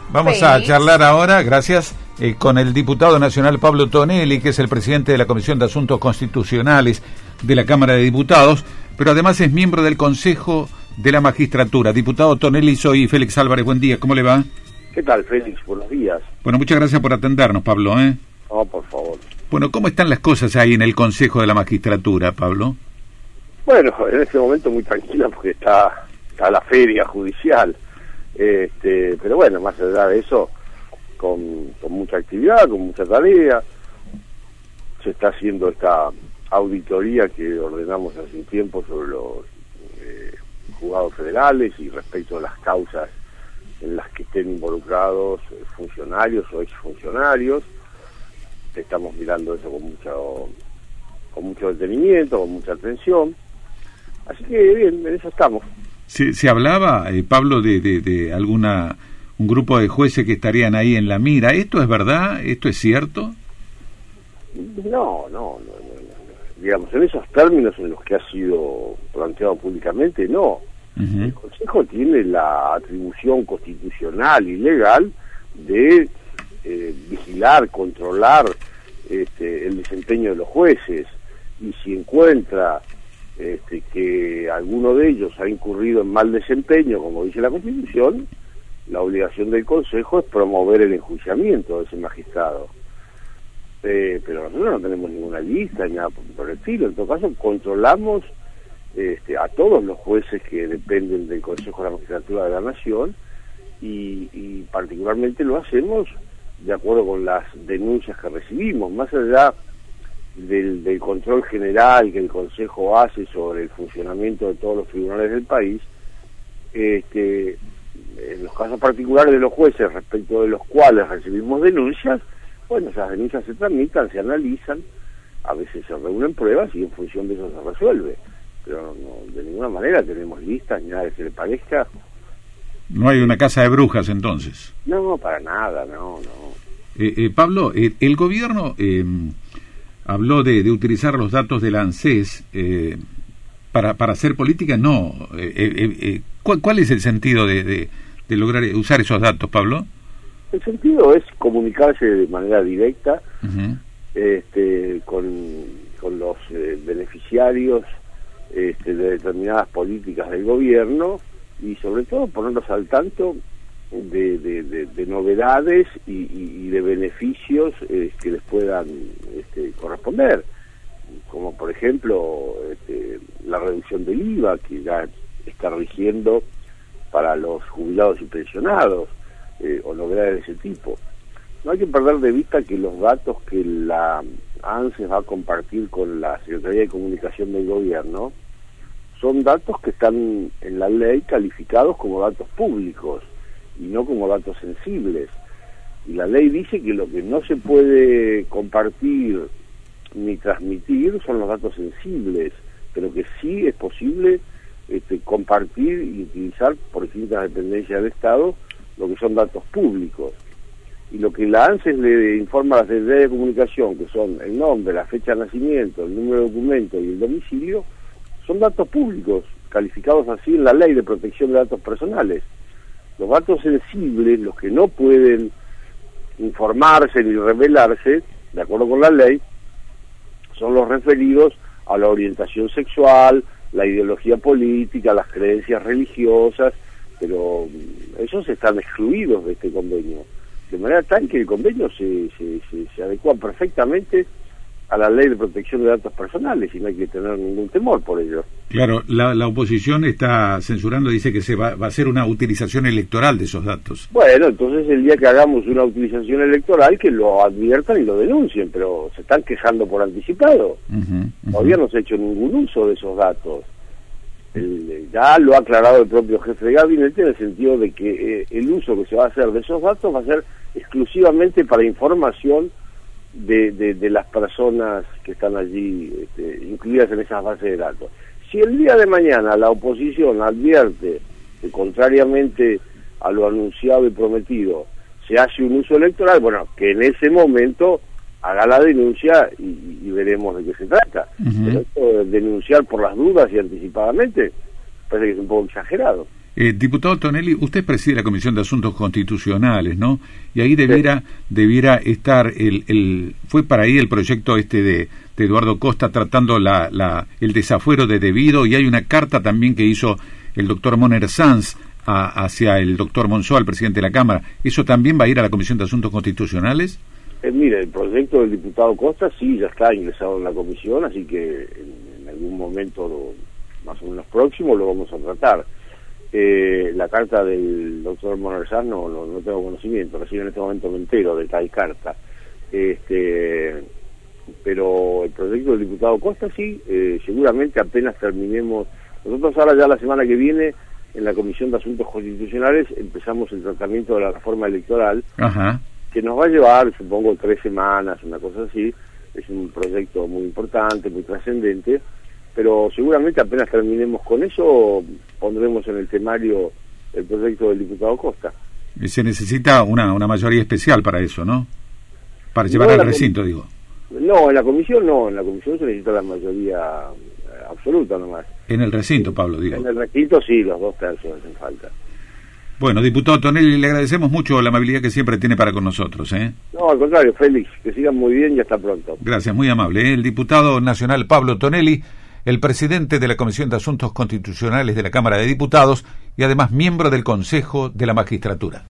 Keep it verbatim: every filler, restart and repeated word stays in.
Vamos Félix. a charlar ahora, gracias, eh, con el diputado nacional Pablo Tonelli, que es el presidente de la Comisión de Asuntos Constitucionales de la Cámara de Diputados, pero además es miembro del Consejo de la Magistratura. Diputado Tonelli, soy Félix Álvarez, buen día, ¿cómo le va? ¿Qué tal, Félix? Buenos días. Bueno, muchas gracias por atendernos, Pablo, ¿eh? No, por favor. Bueno, ¿cómo están las cosas ahí en el Consejo de la Magistratura, Pablo? Bueno, en este momento muy tranquila porque está, está la feria judicial. Este, pero bueno, más allá de eso, con, con mucha actividad, con mucha tarea, se está haciendo esta auditoría que ordenamos hace un tiempo sobre los eh, juzgados federales y respecto a las causas en las que estén involucrados eh, funcionarios o exfuncionarios. Estamos mirando eso con mucho, con mucho detenimiento, con mucha atención. Así que bien, en eso estamos. Se, se hablaba, eh, Pablo, de, de, de alguna un grupo de jueces que estarían ahí en la mira. ¿Esto es verdad? ¿Esto es cierto? No, no, no, no, no. Digamos, en esos términos en los que ha sido planteado públicamente, no. Uh-huh. El Consejo tiene la atribución constitucional y legal de eh, vigilar, controlar este, el desempeño de los jueces, y si encuentra Este, que alguno de ellos ha incurrido en mal desempeño, como dice la Constitución, la obligación del Consejo es promover el enjuiciamiento de ese magistrado. Eh, pero nosotros no tenemos ninguna lista ni nada por, por el estilo. En todo caso, controlamos este, a todos los jueces que dependen del Consejo de la Magistratura de la Nación y, y particularmente lo hacemos de acuerdo con las denuncias que recibimos, más allá Del, del control general que el Consejo hace sobre el funcionamiento de todos los tribunales del país. Este, en los casos particulares de los jueces respecto de los cuales recibimos denuncias, bueno, esas denuncias se tramitan, se analizan, a veces se reúnen pruebas y en función de eso se resuelve, pero no, de ninguna manera tenemos listas ni nada que se le parezca. No hay una casa de brujas entonces. No, para nada, no, no. Eh, eh, Pablo, eh, el gobierno eh, habló de, de utilizar los datos del ANSES eh, para, para hacer política. No. Eh, eh, eh, ¿cuál, ¿Cuál es el sentido de, de, de lograr usar esos datos, Pablo? El sentido es comunicarse de manera directa uh-huh. este, con, con los eh, beneficiarios este, de determinadas políticas del gobierno y sobre todo ponerlos al tanto De, de, de, de novedades y, y, y de beneficios eh, que les puedan este, corresponder, como por ejemplo este, la reducción del I V A que ya está rigiendo para los jubilados y pensionados, eh, o novedades de ese tipo. No hay que perder de vista que los datos que la ANSES va a compartir con la Secretaría de Comunicación del Gobierno son datos que están en la ley calificados como datos públicos y no como datos sensibles. Y la ley dice que lo que no se puede compartir ni transmitir son los datos sensibles, pero que sí es posible este, compartir y utilizar por distintas dependencias del Estado lo que son datos públicos. Y lo que la ANSES le informa a la Secretaría de Comunicación, que son el nombre, la fecha de nacimiento, el número de documento y el domicilio, son datos públicos, calificados así en la Ley de Protección de Datos Personales. Los datos sensibles, los que no pueden informarse ni revelarse, de acuerdo con la ley, son los referidos a la orientación sexual, la ideología política, las creencias religiosas, pero esos están excluidos de este convenio, de manera tal que el convenio se, se, se, se adecua perfectamente a la Ley de Protección de Datos Personales y no hay que tener ningún temor por ello. Claro, la, la oposición está censurando, dice que se va, va a hacer una utilización electoral de esos datos. Bueno, entonces el día que hagamos una utilización electoral que lo adviertan y lo denuncien, pero se están quejando por anticipado. Uh-huh, uh-huh. Todavía no se ha hecho ningún uso de esos datos. El, ya lo ha aclarado el propio jefe de gabinete en el sentido de que eh, el uso que se va a hacer de esos datos va a ser exclusivamente para información De, de, de las personas que están allí este, incluidas en esas bases de datos. Si el día de mañana la oposición advierte que contrariamente a lo anunciado y prometido se hace un uso electoral, bueno, que en ese momento haga la denuncia y, y veremos de qué se trata. Uh-huh. Pero esto de denunciar por las dudas y anticipadamente parece que es un poco exagerado. Eh, diputado Tonelli, usted preside la Comisión de Asuntos Constitucionales, ¿no? Y ahí debiera, sí. debiera estar, el, el fue para ahí el proyecto este de, de Eduardo Costa tratando la, la, el desafuero de debido, y hay una carta también que hizo el doctor Moner Sanz a, hacia el doctor Monzó, al presidente de la Cámara. ¿Eso también va a ir a la Comisión de Asuntos Constitucionales? Eh, mire, el proyecto del diputado Costa sí, ya está ingresado en la comisión, así que en, en algún momento, lo, más o menos próximo, lo vamos a tratar. Eh, la carta del doctor Moner Sanz no, no, no tengo conocimiento, recién en este momento me entero de tal carta. Este, pero el proyecto del diputado Costa sí, eh, seguramente apenas terminemos. Nosotros ahora ya la semana que viene, en la Comisión de Asuntos Constitucionales, empezamos el tratamiento de la reforma electoral. Ajá. Que nos va a llevar, supongo, tres semanas, una cosa así. Es un proyecto muy importante, muy trascendente, pero seguramente apenas terminemos con eso, pondremos en el temario el proyecto del diputado Costa. Y se necesita una, una mayoría especial para eso, ¿no? Para llevar no, al recinto, digo. No, en la comisión no, en la comisión se necesita la mayoría absoluta nomás. En el recinto, Pablo, digo. En el recinto sí, los dos tercios hacen falta. Bueno, diputado Tonelli, le agradecemos mucho la amabilidad que siempre tiene para con nosotros, ¿eh? No, al contrario, Félix, que sigan muy bien y hasta pronto. Gracias, muy amable, ¿eh? El diputado nacional Pablo Tonelli, el presidente de la Comisión de Asuntos Constitucionales de la Cámara de Diputados y además miembro del Consejo de la Magistratura.